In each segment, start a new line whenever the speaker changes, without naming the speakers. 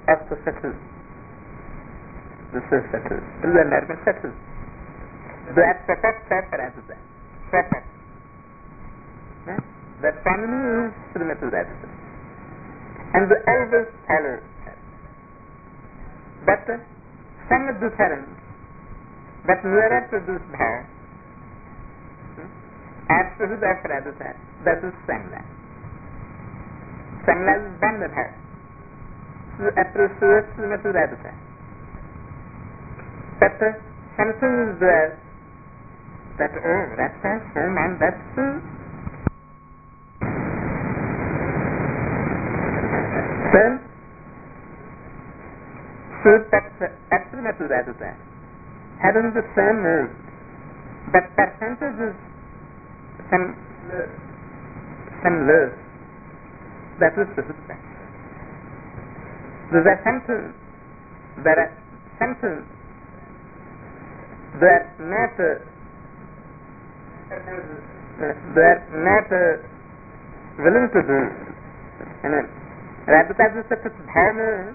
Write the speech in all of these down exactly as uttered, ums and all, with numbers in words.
of the subtle. This is subtle. This is the nerve subtle. That setup Saparasa. Setup. The family is Srimati Radhika. And the eldest follow her. But some difference, but nearer to this bhav, absolute of Radhika, that is Samla. Samla is one of her. She appreciates Srimati Radhika. But something is there that, oh, that's her home and that's true. Then, so that Srimati Radhika having the same mood, but percentage is some, some less, that is the difference. There are something, there are something, they are not, uh, they are not uh, willing to do. And Radhika ji से कुछ भाव में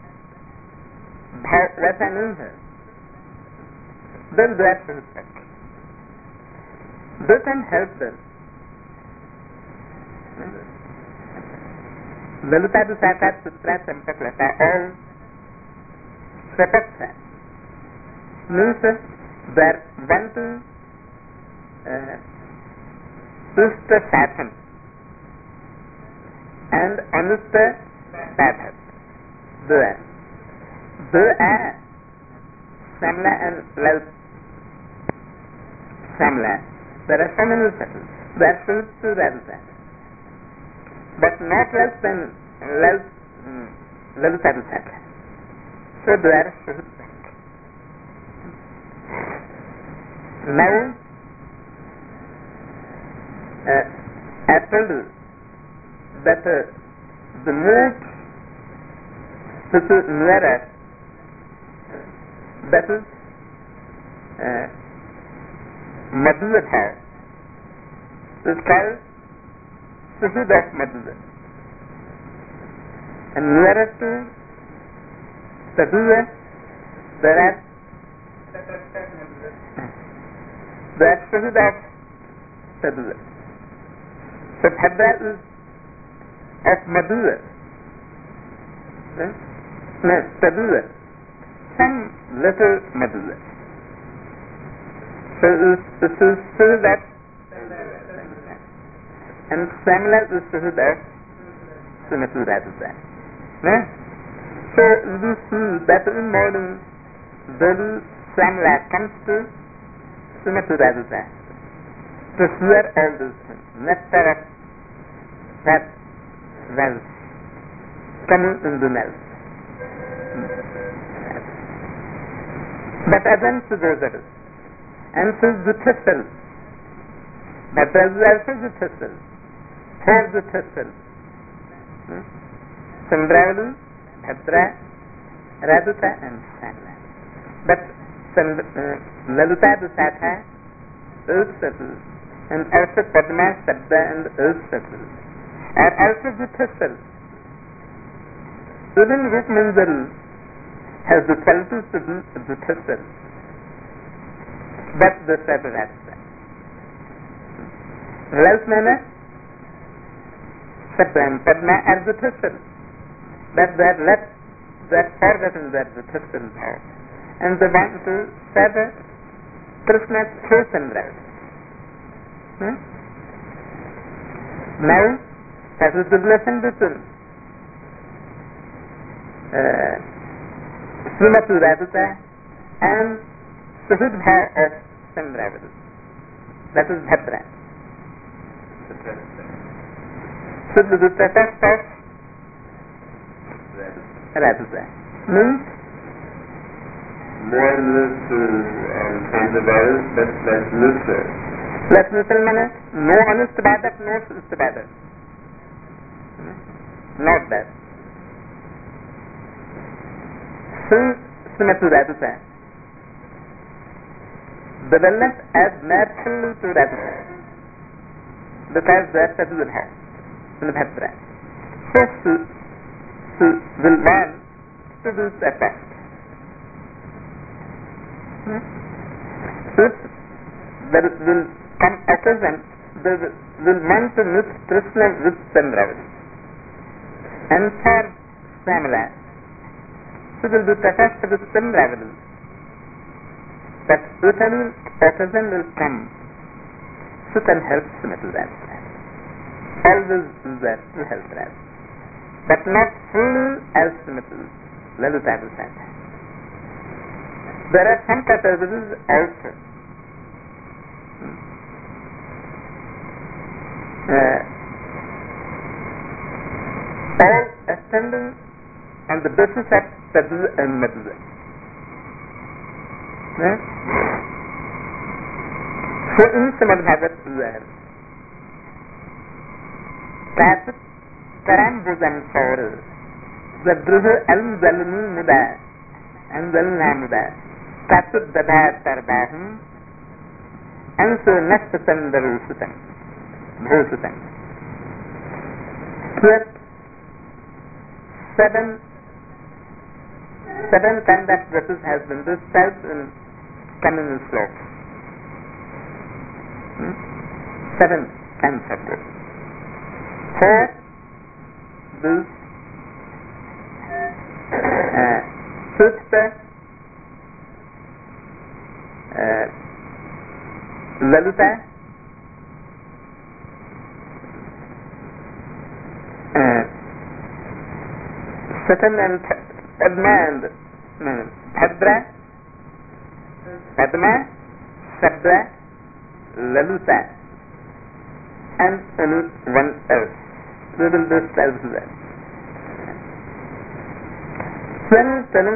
भाव वैसा नहीं है. Then they are perfect. They can help them. Lalita ji साक्षात Chitra Champakalata all perfect है. Means they are wanting uh, Susta Satan and Anusta Sadhat. They are. They are Samla and Lal. Samla. There are so many settles. They are filled to Radhika. But not less than Lal Lalita Sadha. So they are filled. Now, uh, I told you that uh, the mood which is nearer, that is uh, Madhya Bhav, is called Suhud of Madhya. And nearest to Sadhuya, there are the Suhud of Sadhuya. So Bhadra is of Madhya. No, Sadhuya. Some little Madhya. So this is Suhud of and Samla is Suhud of Srimati Radhika. No? So you see that in morning the Samla comes to Srimati Radhika to hear all these things. Nectar of that wealth coming in the mouth. But again to those others. And to the thistle. But there is also the thistle. For the thistle. Chandravali, Bhadra, Radhika and Samla. But uh, Lalita Dusatha is settled. And also Padma, Sabda and is settled. And also the thistle. Even Rukmanjari has the qualities to do the thistle. But the separate aspect. Else manner, Sabda and Padma are the thistle. But they are left, they are forgotten that the thistle bhav. And they want to serve Krishna's chosen right. Hmm? Now, that is the relation between uh, Srimati Radhika and Suhud Bhav of Chandravali. That is Bhadra. So the test of Radhika means
more neutral and Chandravali, but less neutral.
Less neutral means no honest badak, no honest badak. Not that. So, Srimati Radhika developed as naturally to Radhika because that's a good house in Bhadra. So, she, she will want to this effect. Hmm? If there will come occasion, there will want to mix Krishna with Chandravali. And for Shyamala, she will be attached with Chandravali. But if any occasion will come, she can help Srimati Radharani. Always is there to help her. But not fully as Srimati Lalita Radharani. There are some categories also. Uh, all ascending on the basis of Sadhu and Madhya. Uh, so in Srimad Bhagavat there, Tasik Karam Bhujan Saura, the Druha Al Zalmi Muda and Zalna Muda, Tasik Dadha Tarbahim, and so Nastatan Darusutan, Bhusutan. Yet, seven, seven kind of dresses has been described in communal sloks. Hmm? Seven kinds of dresses. Four, this, uh, fifth, uh, Lalita, uh, second and Padma and uh, Bhadra, Padma, Sabra, Lalita, and only one else. We will describe that. When telling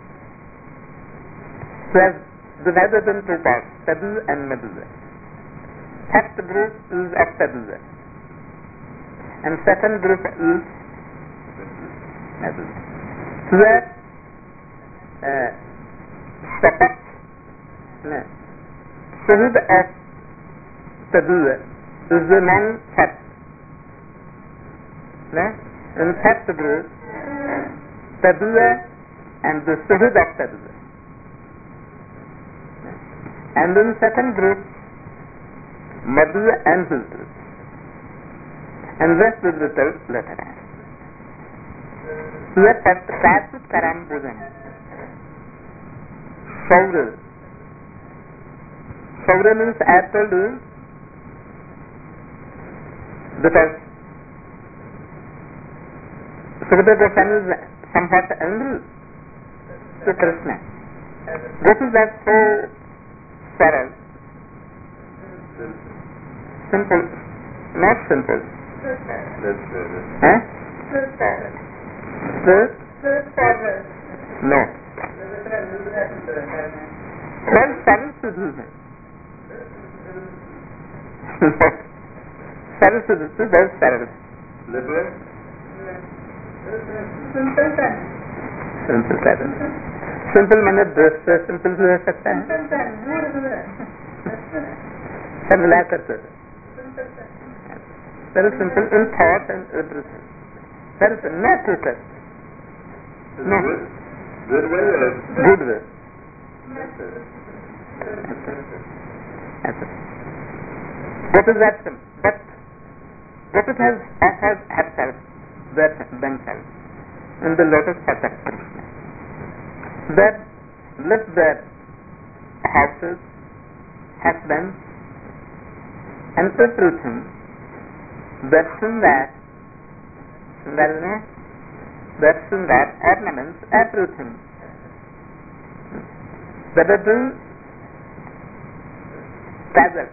has divided into parts, Sadhu and Madhya. First group is of Sadhu, and second group is Madhya. So that uh, Sapat, no, Sahid of Sadhu is the non-Sat. No? In first group, Sadhu and the Sahid of Sadhu. And in second group, Madhya and his group. And rest will be told later on. Here first, Tasik Karam Bhujan. Saura. Saura means I have told you, because Sukadeva Goswami is somewhat angry to Krishna. This is that so Sarah. Simple. Not simple. Huh? No. Well, Saraswati. Saraswati is very Saraswati.
Liberal?
Simple son.
Simple son. Simple मैंने dress से simple भी हो सकता है सब मिला करते very simple in thought and everything. That is not focus. No.
Good way or?
Good way. What is that? But what it has, has herself, that themselves, in the lotus path of Krishna. That left their houses, husbands, and everything, that's in that, wellness, that's in that, ornaments, everything. That are doing travel.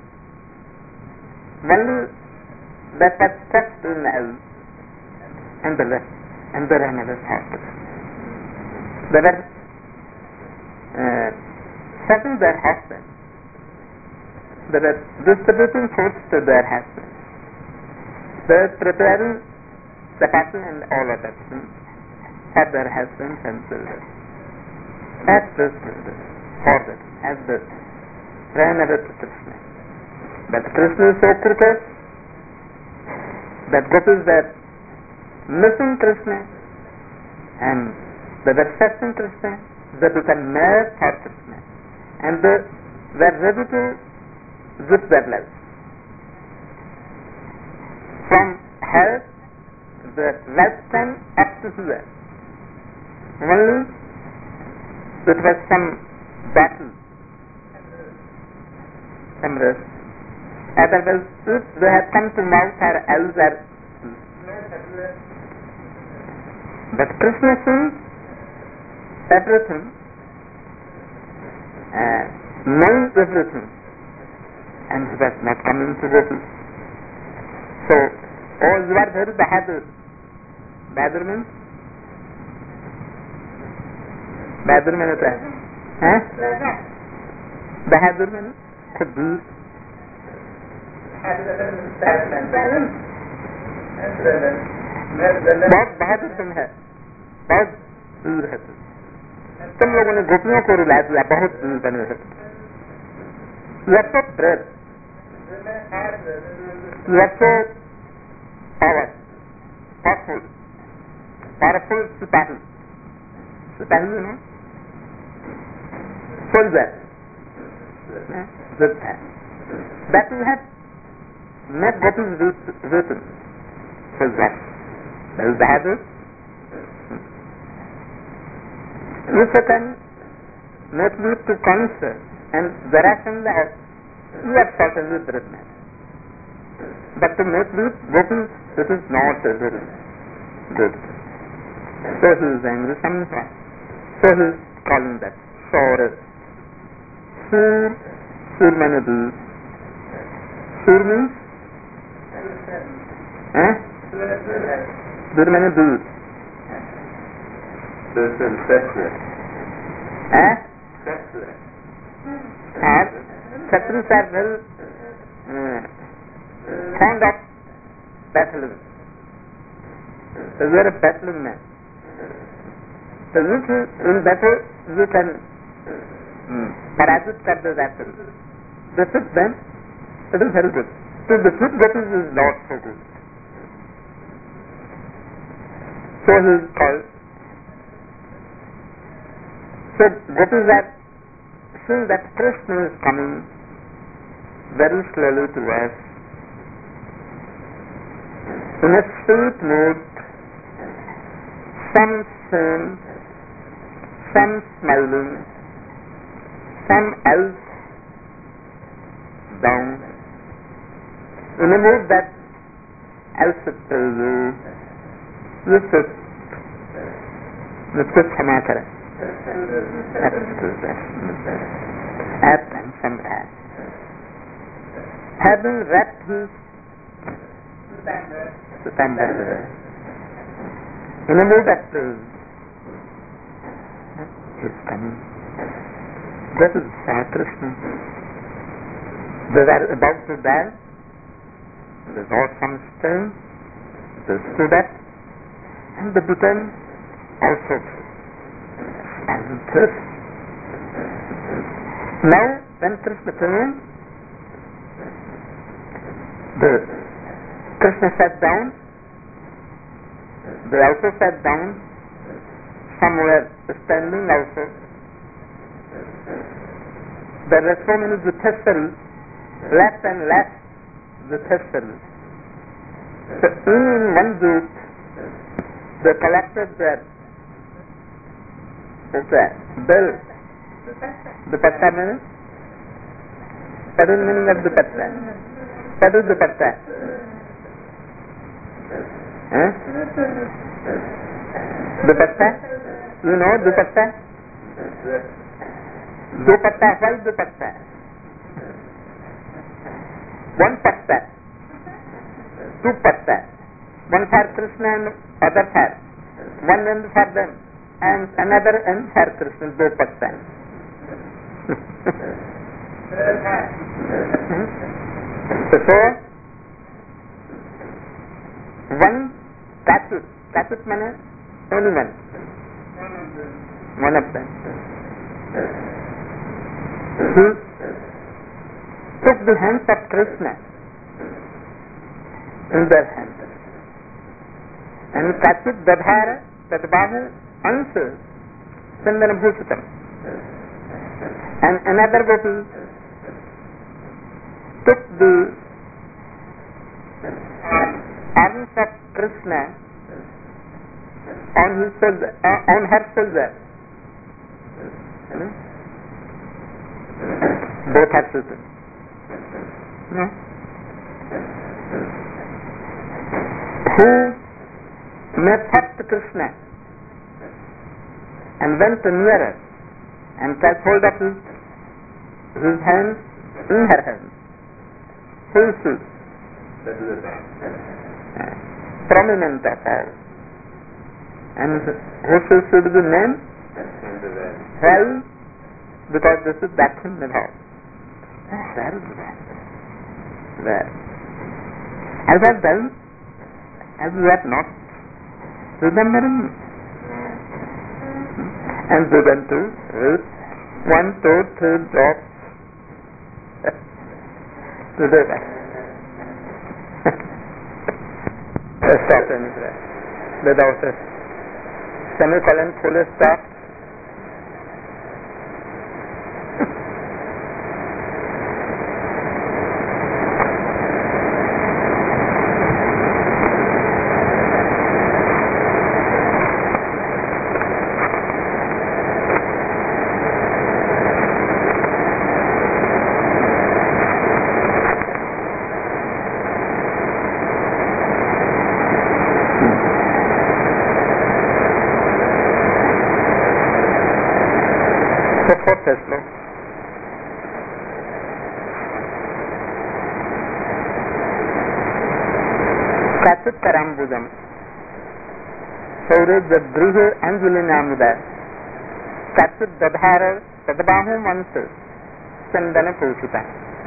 Only that was touched in the and the rest, and the another houses. They were uh, setting their husbands. They were distributing foods to their husbands. They were preparing the fashion and all other things at their husbands and children. As this for this, as this. Pranava to Krishna. But Krishna is so prepared that this is that missing Krishna and They were trusting Krishna, they became mad for Krishna, and they were ready to give their lives. From here, the lifetime up to here, only it was some battle, some rest. Otherwise, if they had come to mouth or else or but Krishna sees everything, uh, knows everything, and he was not coming to the peace. So, oh, you are very Bahadur. Bahadur means? Bahadur means what? Huh? Bahadur means? Khabir. बहुत बहादुर तुम है, बहुत दूर है तुम तुम लोगों ने गोपियों को रुला दिया, बहुत दूर बने है. Lots of bread, lots of power, powerful, powerful sipahi, sipahi you know, soldier, good man. That you have met gopis written, soldier. That is Bahadur. If you can make you to concert and the ration that you are certainly great man. But to make you gopis, it is not very good. So he is angry sometimes. So he is calling that Saurus. Sur, Sur means do. Sur means? Huh? Dur means do.
This is separate.
Huh?
Separate.
And Kshatriyas are very uh, fond of battling. They were a battling man. So if you, in battle, you can um, parazit kar the battle. Defeat them, it is very good. To defeat gopis is not so good. So he is called. So gopis are seeing that Krishna is coming very slowly to us in a sweet mood, some sin, some smiling, some else down, in a mood that else it tells you, this is मुझको क्षमा करें. Absent from that. Having wrapped his standard in a mood that praise, is coming. This is Sri Krishna. They are about to die. They saw some stone. They stood up and they became also and this. Now, when Krishna came, the Krishna sat down. They also sat down. Some were standing also. There were so many Jutheswaris, left and left Jutheswaris. So in one group, they collected their okay, bill. Dupatta means? What is the meaning of dupatta? What is dupatta? Huh? Dupatta? You know dupatta? Dupatta, why dupatta? One patta, two patta, one for Krishna and other for, one end for them and another end for Krishna, two patta. So, one Katut, Katut means only one, one of them. He took the hands of Krishna in their hands. And Katut Dadhara, Tadbahu, answers Chandana Bhushitam. And another gopi took the arms of Krishna on his shoulder, uh, on her shoulder. Hmm? Both are shoulder. Hmm? Who met first Krishna and went nearer and touched hold of his, his hand in her hand. Who is she?
That is the man.
Uh, prominent of her. And who should be named?
And the man.
Why? Because this is Dakshin Nidhav. Where is that? Where? As I done, as you are not remembering. And we went to read one, two, three drops to the back. Stop anywhere. Without a semicolon, full stop. Karambudan. Saure Jadrihe Anjulinamuda. Katut Dadhara Tadabahu Mansu. Chandana Pushita.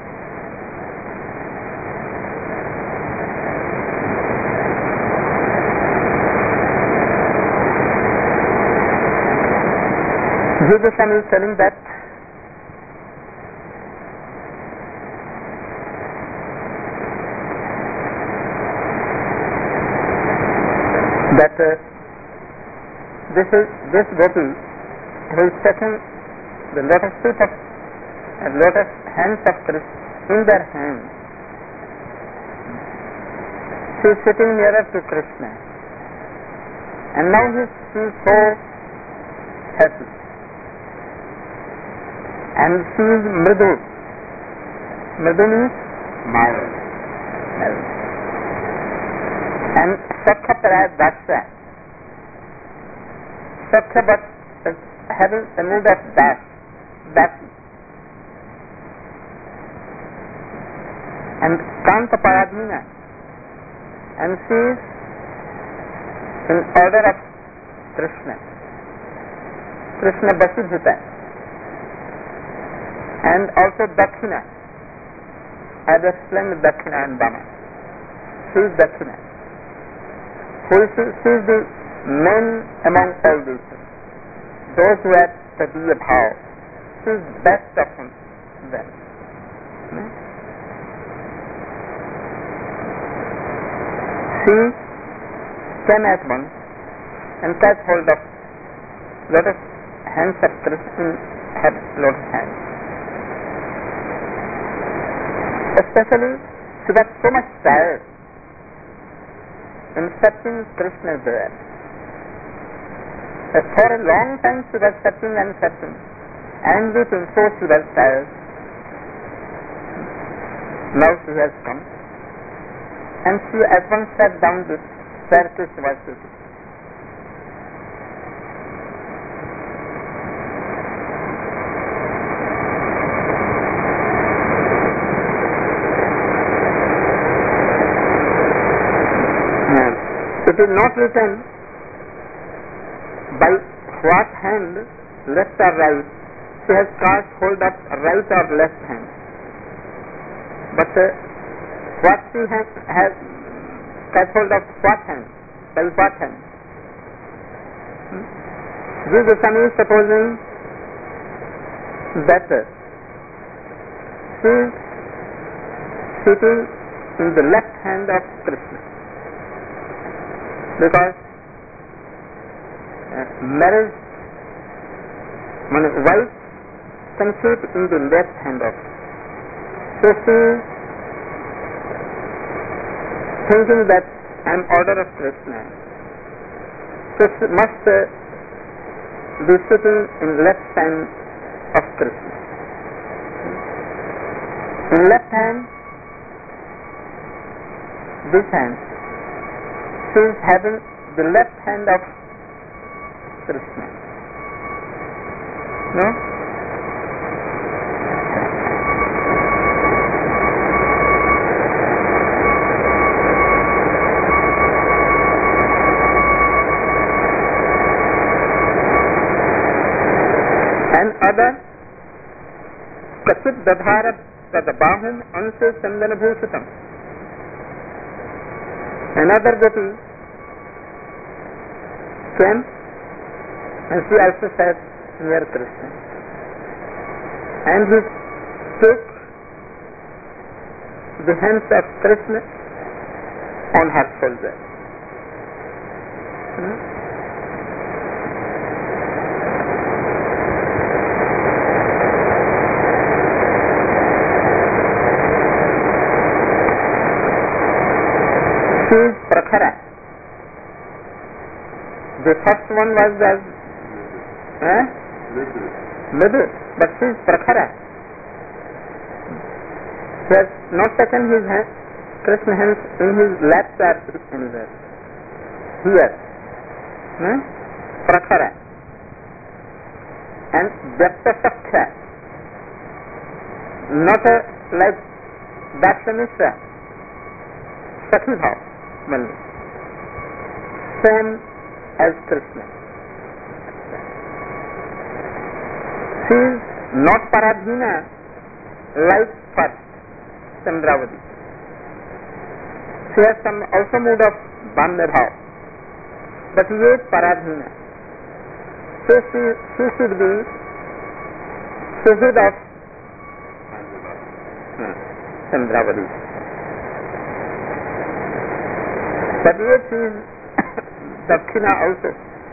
Jesus is telling that that uh, this is this gopi who is taking the lotus feet of and lotus hands of Krishna in their hands. She is sitting nearer to Krishna, and now he she is so happy, and she is mridu. Mridu means mild. And Sakha Paraya Dasya. Sakha but is having a mood of dash, dash. And Kanta Paradmina. And she is in order of Krishna. Krishna Vasudhita. And also Dakshina. I have explained Dakshina and Dama. She is Dakshina. Who is, she is the main among all these things. Those who have Tatiya Bhav. She is best of them. Hmm? She came at once and catch hold of lotus hands of Krishna in her lotus hands. Especially, she was so much tired in searching Krishna there. For a long time she was searching and searching, and with him so she was tired. Now she has come, and she at once sat down the staircase she was sitting. It is not written by what hand, left or right, she has caught hold of right or left hand. But uh, what she has, has caught hold of what hand, by what hand? Hmm? Jesus is supposing that uh, she is sitting in the left hand of Krishna. Because uh, marriage when wife conceived in the left hand of. So she thinking that I am order of Krishna. So she must uh, be sitting in left hand of Krishna. In left hand, this hand, she is having the left hand of Krishna. No? And other, Kachit Dadhara Tadabahum Anse Sandana Bhushitam. Another gopee came and she also sat near Krishna. And he took the hands of Krishna on her shoulder. Hmm? She is Prakhara. The first one was as eh? Middle, but she is Prakhara. He has not taken his hand, Krishna hands in his lap or anywhere. Here. Hmm? Prakhara. And Vyakta Sakhya. Not a, like Dakshamishra. Sakhi Bhav. Same as Krishna. She is not Paradhina like first Chandravati. She has some also mood of Banda Bhav, but he is Paradhina. So she, she should be Suhid of hmm, Chandravati. But here she is Dakshina also.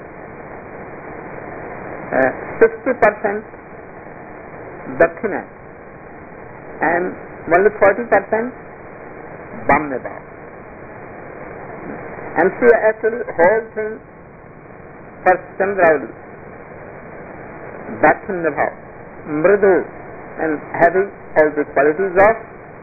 Uh, sixty percent Dakshina and only forty percent Bamne Bhav. And she actually whole thing for Chandravali. Dakshina Bhav, Mridu and having all the qualities of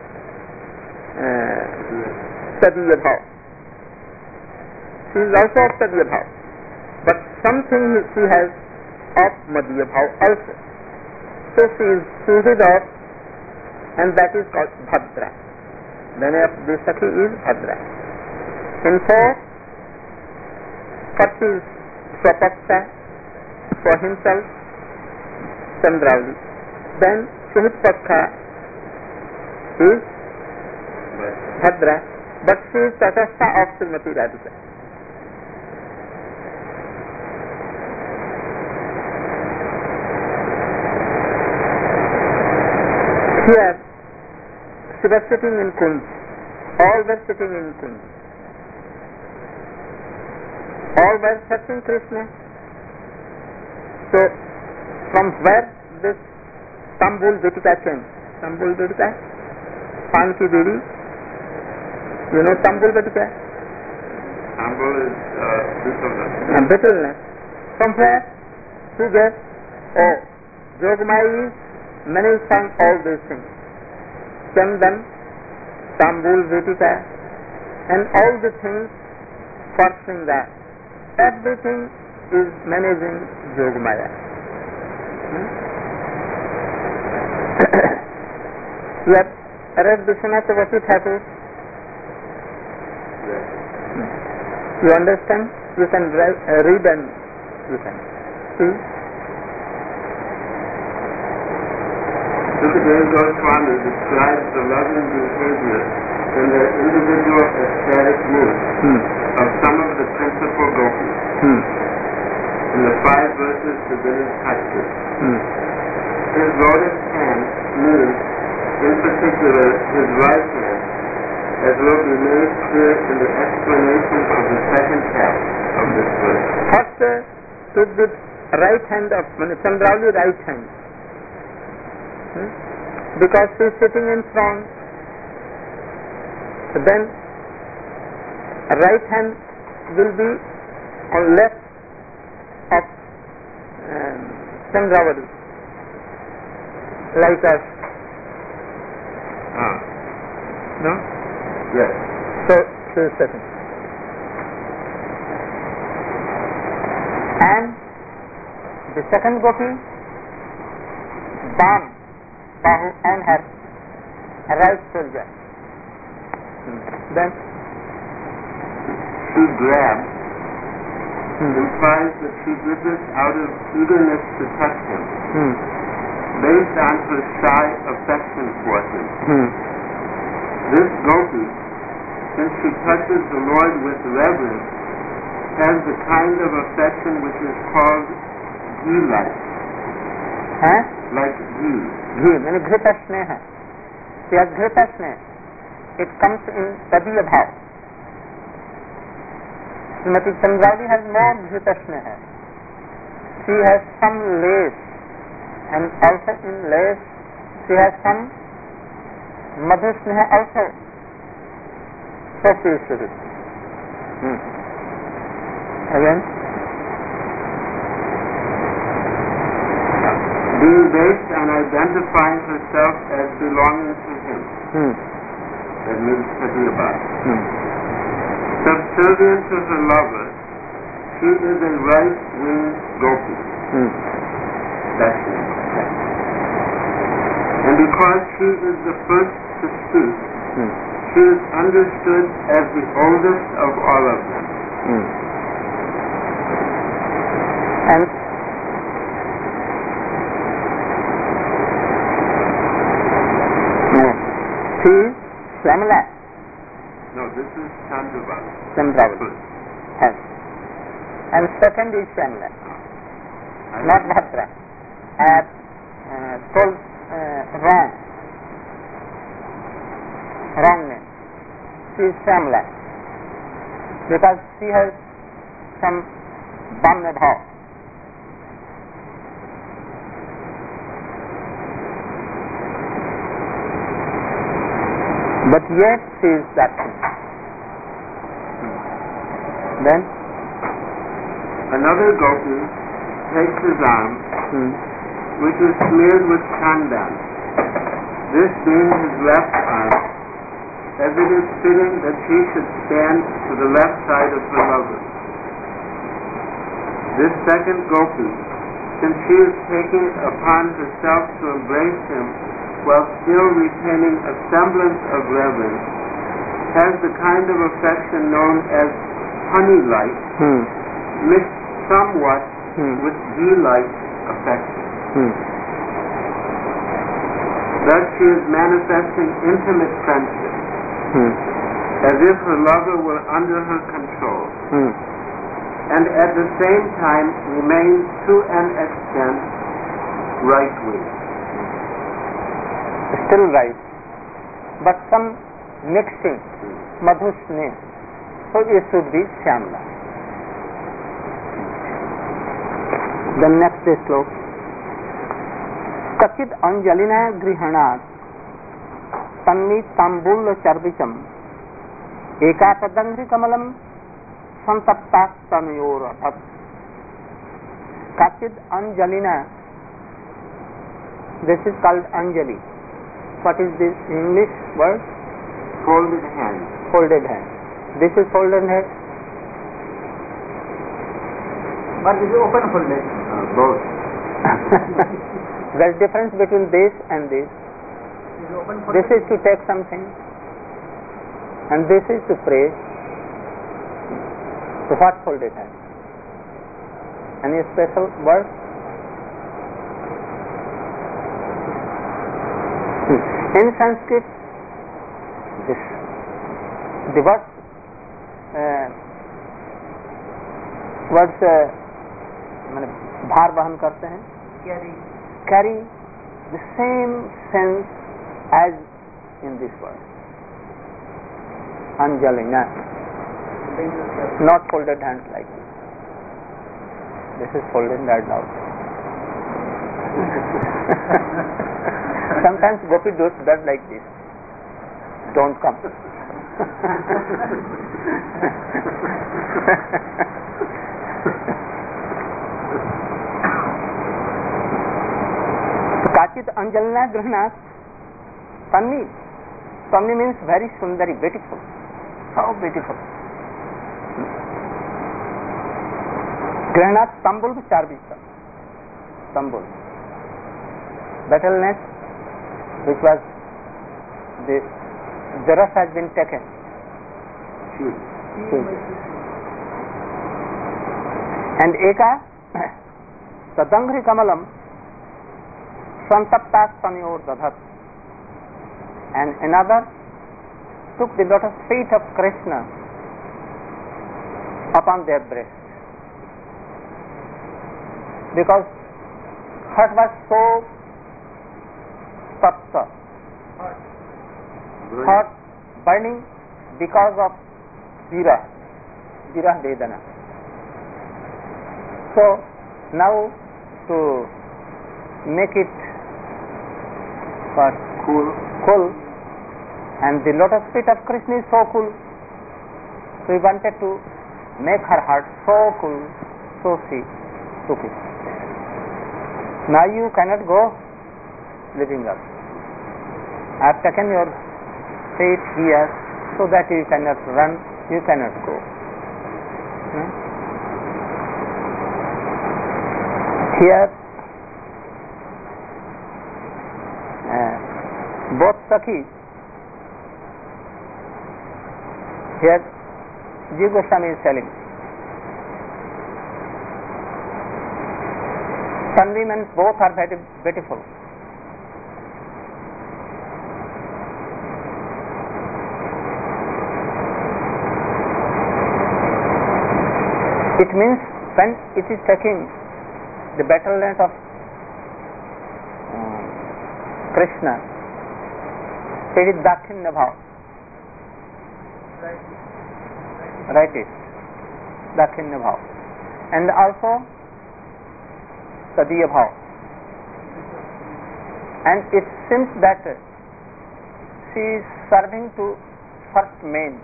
uh, Sadiya Bhav. She is also of Sadiya Bhav, but something she has of Madhya Bhav also. So she is chosen of, and that is called Bhadra. The name of this Sakhi is Bhadra. In four, first is Swapaksa for himself, Chandravali. Then Suhit Pakha is Bhadra, but she is Tatastha of Srimati Radhika. Here, she was sitting in Kunj. All were sitting in Kunj. All were searching Krishna. So, from where this Tambul Vitika came? Tambul Vitika? Panki Devi? You know Tambul Vitika?
Tambul is uh, bitterness.
Uh, bitterness. From where? Who gave? Oh, Jogamai is many sang all these things. Chandan, Tambul Vitika, and all the things for Shringar. Everything is managing Yogamaya. Hmm? You have read Vishwanath Vasi Thakur?
Yes.
Hmm. You understand? You can read, uh, read and you can see.
Sukadeva Goswami describes the loving behavior in the individual ecstatic mood
hmm.
of some of the principal gopis
Hmm.
in the five verses beginning Haiku.
Hmm.
His lotus hand means, in particular, his right hand, as will be made clear in the explanation of the second half of this verse.
First uh, took the right hand of Chandrauli, right hand. Hmm? Because she is sitting in front. So then right hand will be on left of um, Chandravali, like us.
Ah.
No?
Yes.
So she is sitting. And the second gopi, Bam, Bahu, and her right shoulder. Then
she grabs
hmm.
implies that she did this out of eagerness to touch him,
Hmm.
based on her shy affection for him.
Hmm.
This gopi, since she touches the Lord with reverence, has the kind of affection which is called ghee-like.
Huh?
Like ghee.
Ghee, meaning Ghrita Sneha. She has Ghrita Sneha. It comes in Tadiya Bhav. Srimati Chandrauli has more Ghrita Sneha. She has some lace, and also in lace she has some Madhu Sneha also. So she is with it. Hmm. Again?
Being based on identifying herself as belonging to him.
Hmm.
That means Tadiyabha.
Hmm.
Subservient to her lover, she is a right-wing gopi.
Hmm.
That's it. And because she is the first to speak,
Hmm.
she is understood as the oldest of all of them.
Hmm. And no, she is Shyamala.
No, this is Chandravali.
Chandravali. Yes. And second is Shyamala, not Bhadra. I have uh, told uh, wrong. Wrong name. She is Shyamala because she has some Bhamya Bhav. But yet she is that thing. Then
another gopi takes his arm,
hmm.
which is smeared with chandan, this being his left arm, as it is fitting that she should stand to the left side of her lover. This second gopi, since she is taking it upon herself to embrace him while still retaining a semblance of reverence, has the kind of affection known as honey-like,
Hmm.
mixed somewhat
Hmm.
with ghee-like affection.
Hmm.
Thus she is manifesting intimate friendship,
Hmm.
as if her lover were under her control,
Hmm.
and at the same time remains to an extent right-wing.
Still right, but some mixing, Madhu Sneha. So it should be Shyamala. The next sloka. Kachit Anjalina Grihanat Tanmi Tambula Charvicham Ekapadangri Kamalam Santaptas Tanayoratat. Kachit Anjalina. This is called Anjali. What is this English word?
Folded hand.
Folded hand. This is folded hand.
But this is open folded.
Uh, both.
There is difference between this and this.
This is open folded.
This is to take something, and this is to pray. So what folded hand? Any special word? In Sanskrit, this the word uh, words uh, माने भार वहन करते हैं,
Carry.
carry the same sense as in this word. Anjalina, not folded hands like this. This is folded right now. Sometimes Gopi does, does like this. Don't come. Kachit Anjalna Grihna Tanvi. Tanvi means very sundari, beautiful. So beautiful. Grihna Tambul Charbisa. Tambul. Battle net, which was the the rust has been taken.
Huge.
Huge. And Eka Tadangri Kamalam Santaptas Tanior Dadhat. And another took the lotus feet of Krishna upon their breast. Because heart was so tapta, hot, burning because of virah, virah vedana. So now to make it what?
Cool.
Cool, and the lotus feet of Krishna is so cool. So he wanted to make her heart so cool, so she took it. Now you cannot go living up. I have taken your feet here so that you cannot run, you cannot go. Hmm? Here, uh, both Sakhi, here Jiva Goswami is telling, Tanvi means both are very beautiful. It means when it is taking the battle net of um, Krishna, it is Dakshinya Bhav. Right it. Dakshinya Bhav. And also Tadiya Bhav. And it seems that she is serving to first main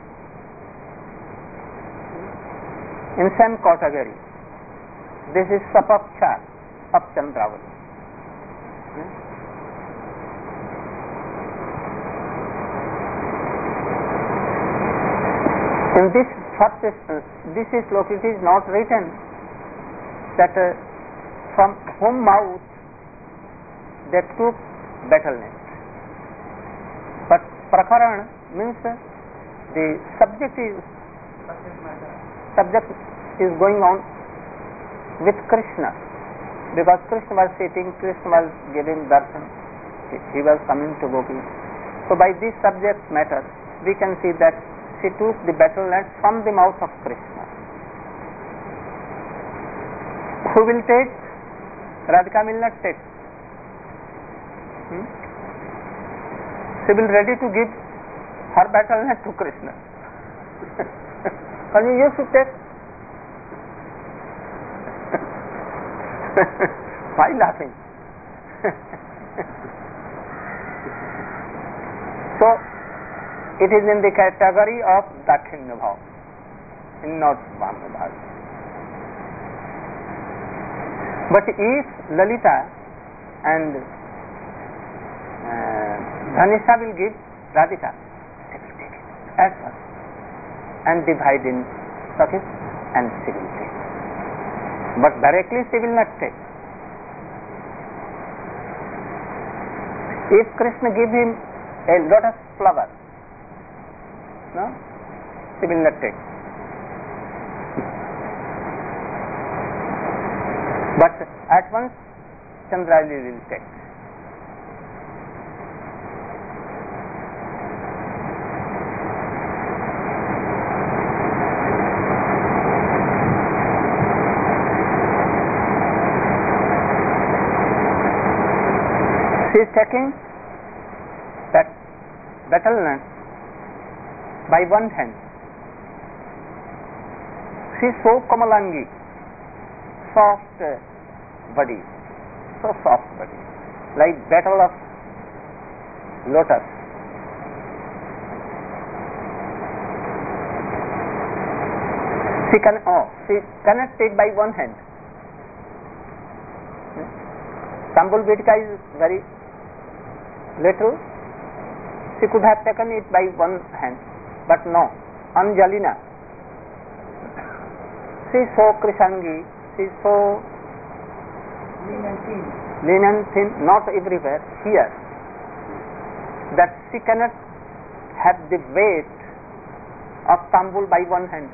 in same category. This is Sapaksha of Chandravati. In this first instance, this is located, is not written that uh, from whom mouth they took battle net. But Prakaran means uh, the subject is subject is going on with Krishna, because Krishna was sitting, Krishna was giving darshan, he, he was coming to Gopi. So by this subject matter, we can see that she took the battle net from the mouth of Krishna. Who will take? Radhika will not take. Hmm? She will ready to give her battle net to Krishna. Can you should take? Why laughing? So, it is in the category of Dakshinya Bhav, in not Vamna Bhav. But if Lalita and uh, Dhanisha will give Radhika, they will take it at once and divide in Sakhi and she will take. But directly she will not take. If Krishna give him a lotus flower, no, she will not take. But at once Chandrali will take. She is taking that battle net by one hand. She is so Kamalangi, soft uh, body, so soft body, like petal of lotus. She can oh she cannot take by one hand. Stambul Vetika is very little. She could have taken it by one hand, but no. Anjalina, she is so Krishangi, she is so
lean and thin.
lean and thin, not everywhere, here, that she cannot have the weight of Stambul by one hand.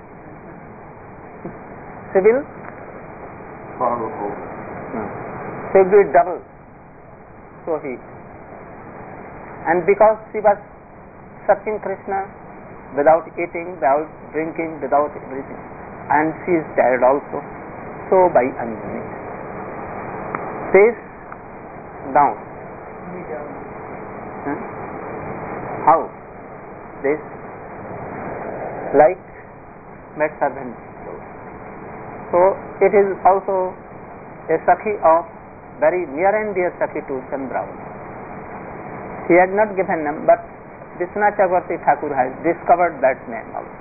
She will
Follow over.
she will be double. So he, and because she was searching Krishna without eating, without drinking, without everything, and she is tired also. So by Anjani, face down. Huh? How? This, like maid servant. So it is also a Sakhi of very near and dear Sakhi to Chandravali. He had not given name, but Vishwanath Chakravarti Thakur has discovered that name also.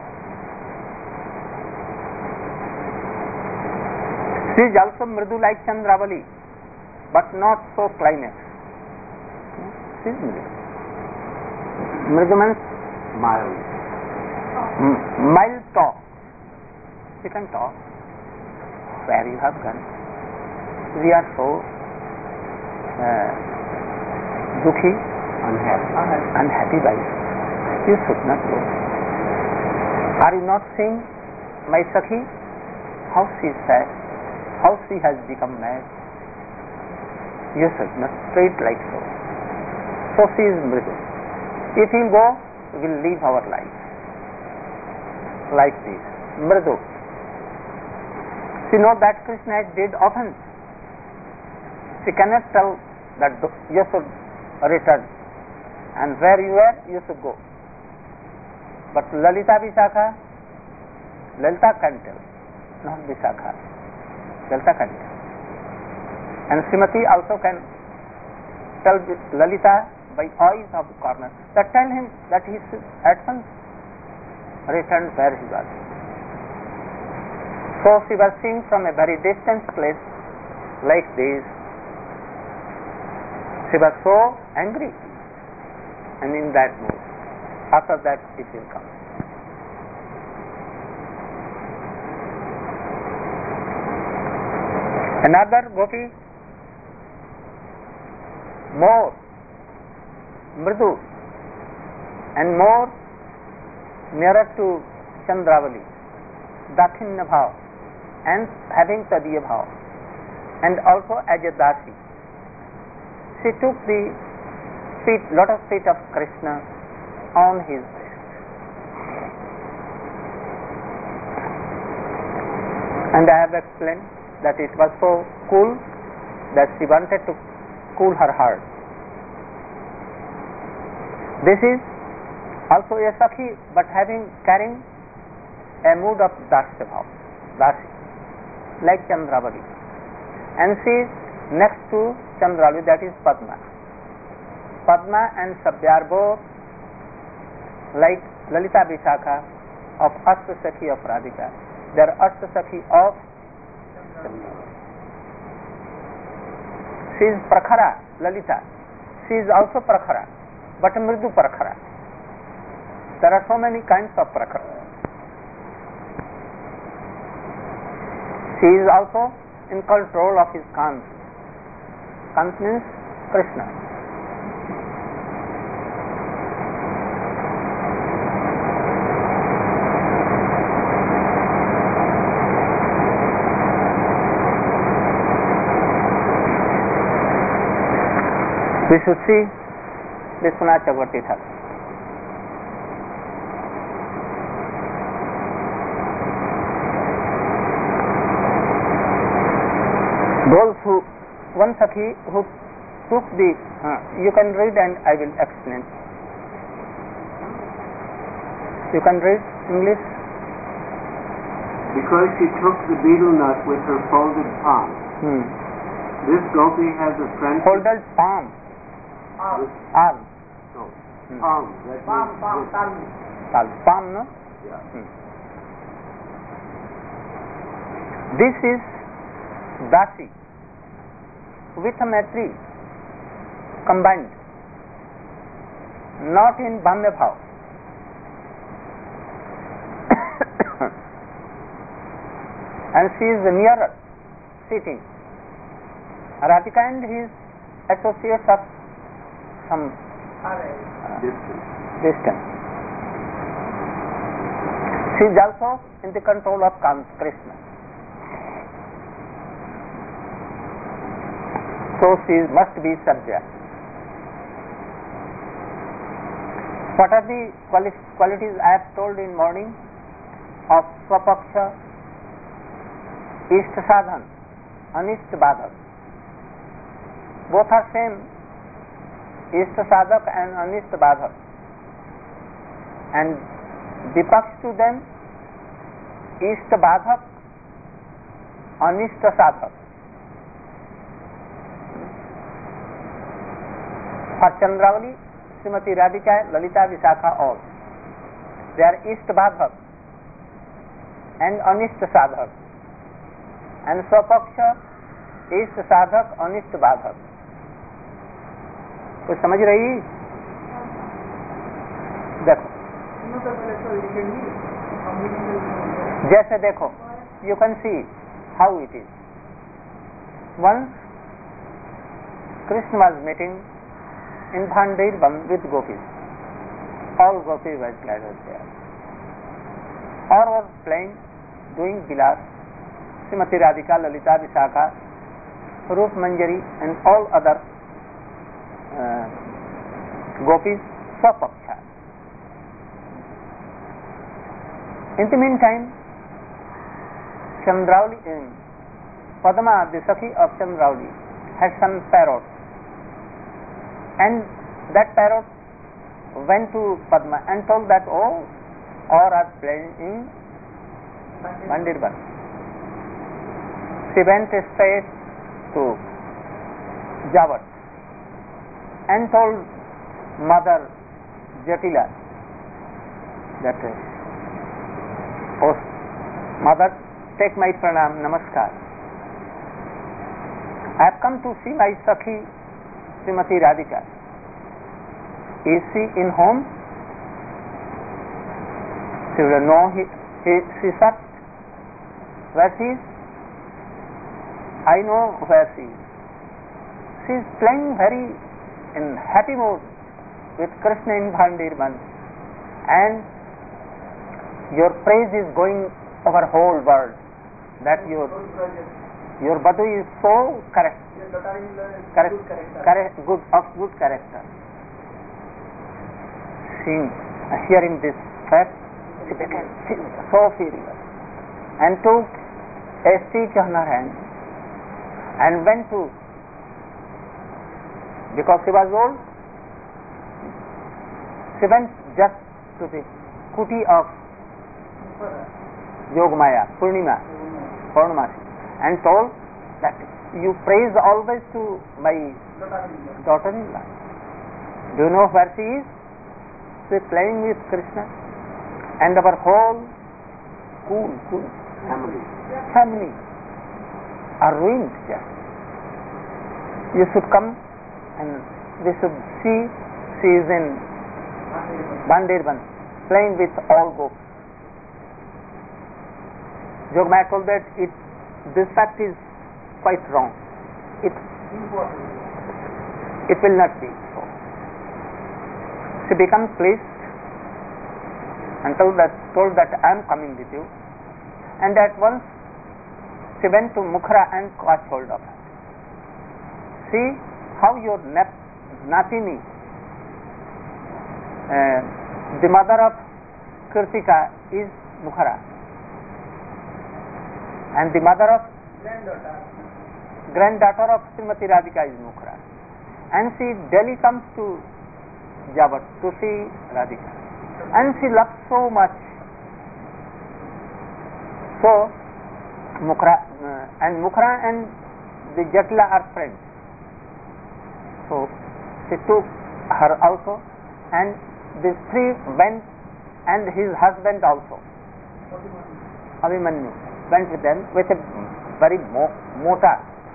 She is also Mridu like Chandravali, but not so climax. She is Mridu. Mridu means
Mild.
mm, mild talk. She can talk. Where you have gone? We are so uh, dukhi,
Unhappy.
unhappy by it. You should not go. Are you not seeing my Sakhi? How she is sad, how she has become mad. You should not treat like so. So she is Mridu. If he will go, we will leave our life. Like this. Mridu. She knows that Krishna did often. She cannot tell that you should return, and where you are, you should go. But Lalita Vishakha, Lalita can tell, not Vishakha. Lalita can tell. And Srimati also can tell Lalita by eyes of the corner, that tell him that he should at once return where he was. So she was seeing from a very distant place like this. She was so angry, and in that mood. After that it will come. Another gopi, more mridu and more nearer to Chandravali, Dakhinya Bhav, and having Tadiya Bhav, and also as a Dasi. She took the feet, lotus feet of Krishna on his breast. And I have explained that it was so cool that she wanted to cool her heart. This is also a Sakhi, but having carrying a mood of Dasya Bhav, Dasi, like Chandravali. And she is next to Chandravali, that is Padma. Padma and Sabya are both like Lalita Vishakha of Ashta Sakhi of Radhika. They are Ashta Sakhi of Chandravali. She is Prakhara, Lalita. She is also Prakhara, but Mridu Prakhara. There are so many kinds of Prakhara. She is also in control of his Kant. Kant means Krishna. We should see Vishwanath Chakravarti Thakur. Those who, one Sakhi who took the, uh, you can read and I will explain. You can read English?
because she took the betel nut with her folded palm.
Hmm.
This gopi has a friendship.
Folded palm.
Palm.
Arm.
No,
Hmm.
palm. That
Palm,
means
palm,
this.
palm.
Palm, palm, no?
Yeah.
Hmm. This is dasi with a matri combined, not in Bamya bhav. And she is nearer, sitting. Radhika and his associates are some
Alright.
uh,
Distance.
distance. She is also in the control of Krishna. So she must be Sabya. What are the quali qualities I have told in morning of Swapaksha, Ishta Sadhan, Anishta Badhak? Both are same, Ishta Sadhak and Anishta Badhak. And Vipaksh to them, Ishta Badhak, Anishta Sadhak. For Chandravali, Srimati Radhika, Lalita, Visakha, all. They are Ishta Badhak and Anishta Sadhak. And Swapaksha, Ishta Sadhak, Anishta Badhak. कुछ समझ रही? देखो जैसे देखो, you can see how it is. Once Krishna was meeting in Bhandirvan with gopis. All gopis were gathered there. All were playing, doing bilas. Srimati Radhika, Lalita, Visakha, Rup Manjari and all other uh, gopis, Swapaksha. In the meantime, Chandravali, um, Padma, the Sakhi of Chandravali, had some parrots. And that parrot went to Padma and told that, oh, all are playing in Mandirban. She went straight to Javat and told Mother Jatila that, oh, Mother, take my pranam, namaskar. I have come to see my Sakhi, Srimati Radhika. Is she in home? She will know he, he, she searched where she is. I know where she is. She is playing very in happy mood with Krishna in Bhandirban, and your praise is going over whole world. That your your Badhu is so correct. Correct, correct, good, of good character. Seeing, hearing this fact, she became so furious and took a stick on her hand and went to, because she was old, she went just to the kuti of Yogamaya, Purnima, Purnamasi, and told that you praise always to my daughter-in-law. Do you know where she is? She is playing with Krishna, and our whole cool, cool
Family.
family are ruined just. You should come and we should see she is in Bandirban playing with all gopis. Yogamaya told that it, this fact is quite wrong. It, it will not be so. She becomes pleased and told that, told that I am coming with you. And at once she went to Mukhara and caught hold of her. See how your nap, Natini, uh, the mother of Kirtika is Mukhara, and the mother of
Granddaughter.
granddaughter of Srimati Radhika is Mukhara, and she daily comes to Javat to see Radhika, and she loves so much. So Mukhra uh, and Mukhra and the Jatla are friends. So she took her also, and these three went, and his husband also, Abhimanyu, went with them with a very mo- mortar,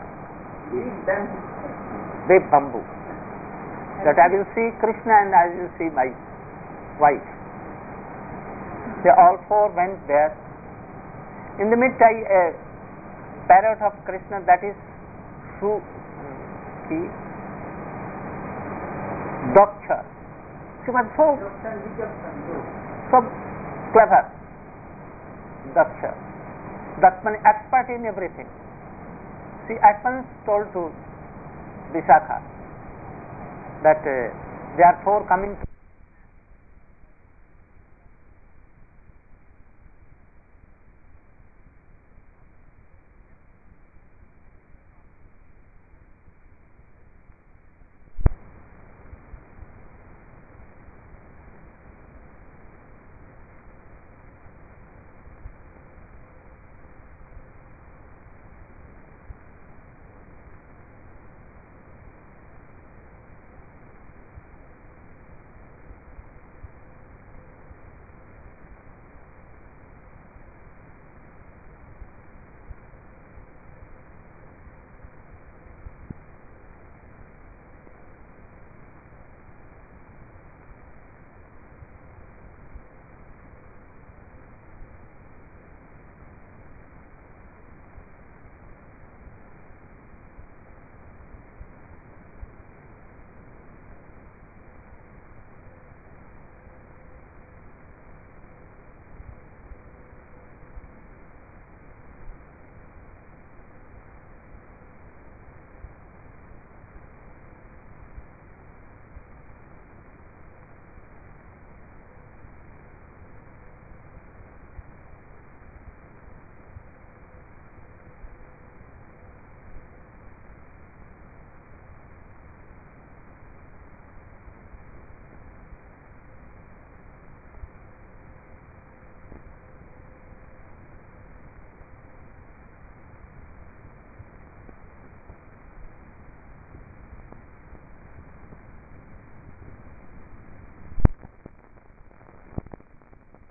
big bamboo. That I will see Krishna and I will see my wife. They all four went there. In the midst, I, a parrot of Krishna, that is Shu Ki Daksha. She was so, so clever. Daksha. Daksha, expert in everything. She at once told to Vishakha that uh, they are four coming